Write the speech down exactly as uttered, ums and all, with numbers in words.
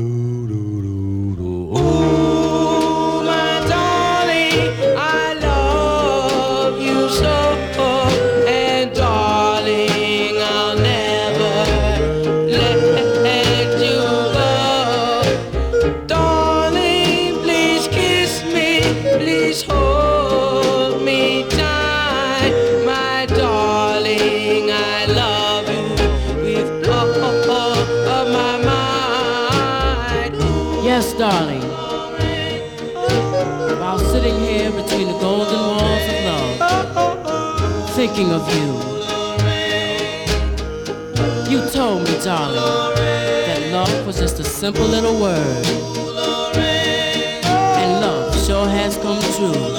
Yes, darling. While sitting here between the golden walls of love, thinking of you, you told me, darling, that love was just a simple little word. And love sure has come true.